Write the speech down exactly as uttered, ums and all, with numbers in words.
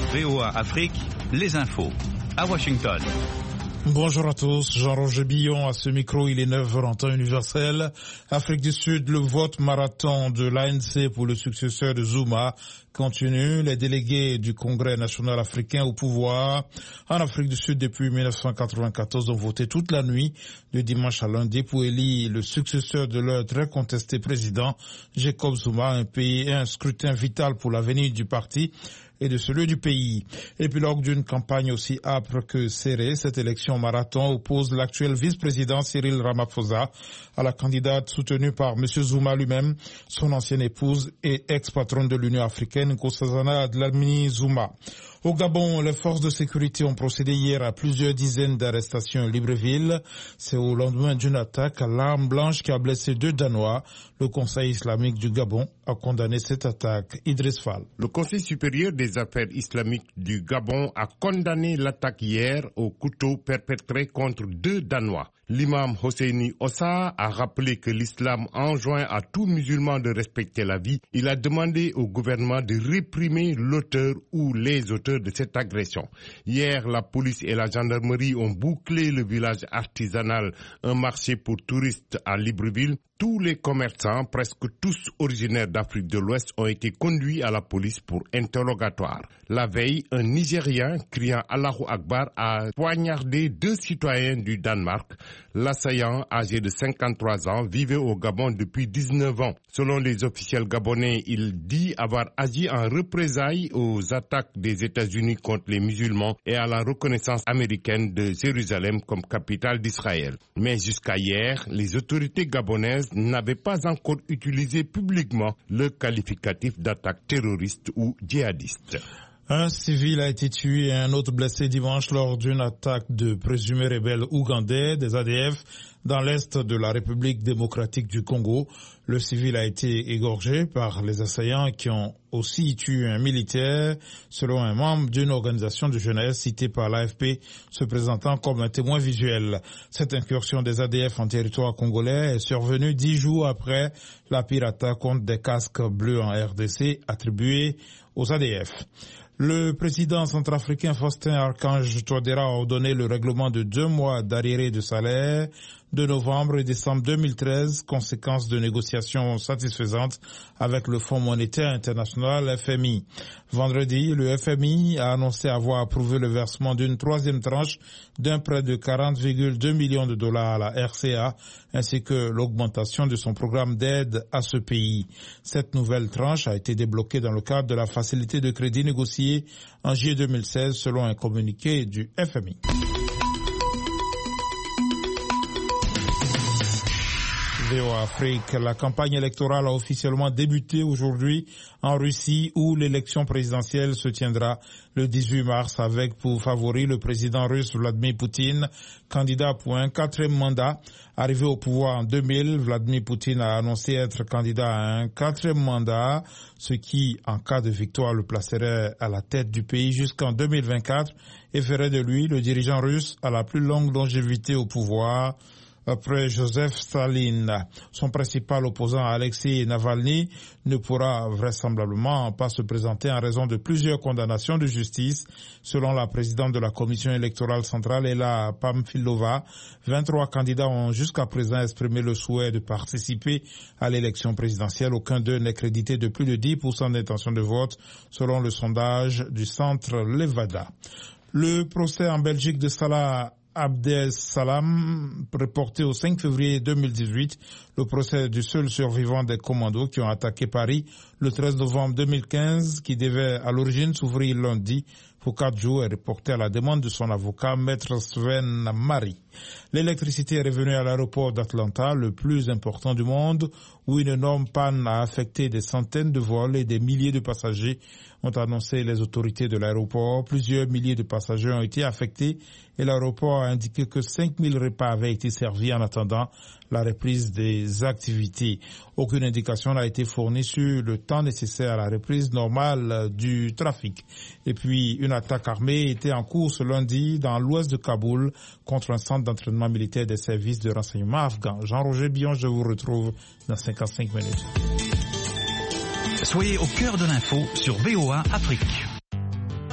V O A Afrique, les infos, à Washington. Bonjour à tous, Jean-Roger Billon à ce micro, il est neuf heures en temps universel. Afrique du Sud, le vote marathon de l'A N C pour le successeur de Zuma continue. Les délégués du Congrès national africain au pouvoir en Afrique du Sud depuis mille neuf cent quatre-vingt-quatorze ont voté toute la nuit de dimanche à lundi pour élire le successeur de leur très contesté président Jacob Zuma, un pays, un scrutin vital pour l'avenir du parti et de celui du pays. Épilogue d'une campagne aussi âpre que serrée, cette élection marathon oppose l'actuel vice-président Cyril Ramaphosa à la candidate soutenue par M. Zuma lui-même, son ancienne épouse et ex-patronne de l'Union africaine, Nkosazana Dlamini Zuma. Au Gabon, les forces de sécurité ont procédé hier à plusieurs dizaines d'arrestations à Libreville. C'est au lendemain d'une attaque à l'arme blanche qui a blessé deux Danois. Le Conseil islamique du Gabon a condamné cette attaque. Idriss Fall. Le Conseil supérieur des affaires islamiques du Gabon a condamné l'attaque hier au couteau perpétrée contre deux Danois. L'imam Hosseini Ossa a rappelé que l'islam enjoint à tout musulman de respecter la vie. Il a demandé au gouvernement de réprimer l'auteur ou les auteurs de cette agression. Hier, la police et la gendarmerie ont bouclé le village artisanal, un marché pour touristes à Libreville. Tous les commerçants, presque tous originaires d'Afrique de l'Ouest, ont été conduits à la police pour interrogatoire. La veille, un Nigérien criant Allahu Akbar a poignardé deux citoyens du Danemark. L'assaillant, âgé de cinquante-trois ans, vivait au Gabon depuis dix-neuf ans. Selon les officiels gabonais, il dit avoir agi en représailles aux attaques des États-Unis contre les musulmans et à la reconnaissance américaine de Jérusalem comme capitale d'Israël. Mais jusqu'à hier, les autorités gabonaises n'avaient pas encore utilisé publiquement le qualificatif d'attaque terroriste ou djihadiste. Un civil a été tué et un autre blessé dimanche lors d'une attaque de présumés rebelles ougandais des A D F dans l'est de la République démocratique du Congo. Le civil a été égorgé par les assaillants qui ont aussi tué un militaire, selon un membre d'une organisation de jeunesse citée par l'A F P, se présentant comme un témoin visuel. Cette incursion des A D F en territoire congolais est survenue dix jours après la pire attaque contre des casques bleus en R D C attribués aux A D F. Le président centrafricain Faustin Archange Touadéra a ordonné le règlement de deux mois d'arriérés de salaire de novembre et décembre deux mille treize, conséquence de négociations satisfaisantes avec le Fonds monétaire international F M I. Vendredi, le F M I a annoncé avoir approuvé le versement d'une troisième tranche d'un prêt de quarante virgule deux millions de dollars à la R C A, ainsi que l'augmentation de son programme d'aide à ce pays. Cette nouvelle tranche a été débloquée dans le cadre de la facilité de crédit négociée en juillet deux mille seize, selon un communiqué du F M I. V O A Afrique, la campagne électorale a officiellement débuté aujourd'hui en Russie où l'élection présidentielle se tiendra le dix-huit mars avec pour favori le président russe Vladimir Poutine, candidat pour un quatrième mandat. Arrivé au pouvoir en deux mille, Vladimir Poutine a annoncé être candidat à un quatrième mandat, ce qui, en cas de victoire, le placerait à la tête du pays jusqu'en deux mille vingt-quatre et ferait de lui le dirigeant russe à la plus longue longévité au pouvoir après Joseph Staline. Son principal opposant, Alexei Navalny, ne pourra vraisemblablement pas se présenter en raison de plusieurs condamnations de justice. Selon la présidente de la commission électorale centrale, Ella Pamfilova, vingt-trois candidats ont jusqu'à présent exprimé le souhait de participer à l'élection présidentielle. Aucun d'eux n'est crédité de plus de dix pour cent d'intention de vote, selon le sondage du centre Levada. Le procès en Belgique de Salah Abdel Salam, reporté au cinq février deux mille dix-huit, le procès du seul survivant des commandos qui ont attaqué Paris le treize novembre deux mille quinze, qui devait à l'origine s'ouvrir lundi pour quatre jours, est reporté à la demande de son avocat, Maître Sven Mari. L'électricité est revenue à l'aéroport d'Atlanta, le plus important du monde, où une énorme panne a affecté des centaines de vols et des milliers de passagers, ont annoncé les autorités de l'aéroport. Plusieurs milliers de passagers ont été affectés et l'aéroport a indiqué que cinq mille repas avaient été servis en attendant la reprise des activités. Aucune indication n'a été fournie sur le temps nécessaire à la reprise normale du trafic. Et puis, une attaque armée était en cours ce lundi dans l'ouest de Kaboul contre un centre d'entraînement militaire des services de renseignement afghans. Jean-Roger Billon, je vous retrouve dans cinquante-cinq minutes. Soyez au cœur de l'info sur V O A Afrique.